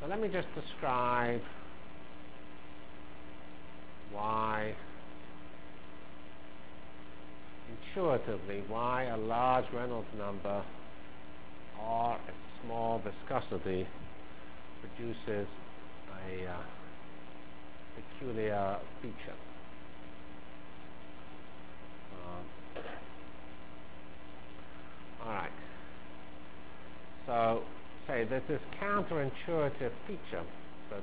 So let me just describe why, intuitively, why a large Reynolds number or a small viscosity produces a peculiar feature. All right. So, say there's this counterintuitive feature that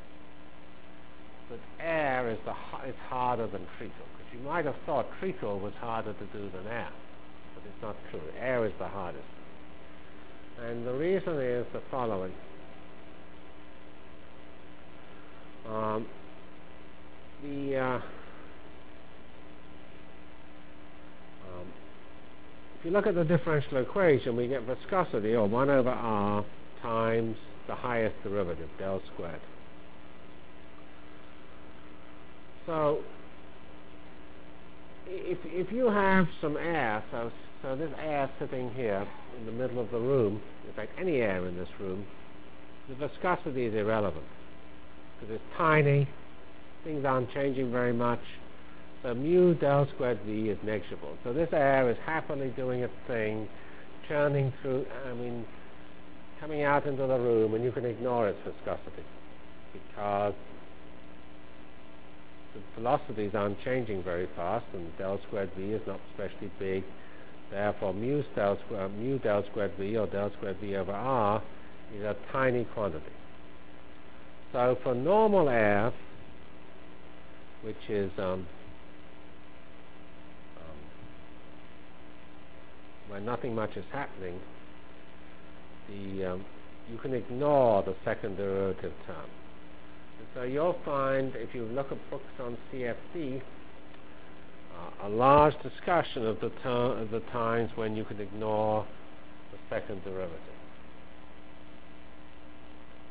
air is harder than treacle. Because you might have thought treacle was harder to do than air, but it's not true. Air is the hardest. And the reason is the following. If you look at the differential equation, we get viscosity, or 1 over r, times the highest derivative, del squared. So, if you have some air, so this air sitting here in the middle of the room, in fact any air in this room, the viscosity is irrelevant, because it's tiny, things aren't changing very much, so mu del squared V is negligible. So this air is happily doing its thing, churning through, coming out into the room, and you can ignore its viscosity, because the velocities aren't changing very fast, and del squared V is not especially big. Therefore, mu del squared V, or del squared V over R, is a tiny quantity. So for normal air, which is when nothing much is happening, you can ignore the second derivative term. And so you'll find, if you look at books on CFD, a large discussion of the times when you can ignore the second derivative.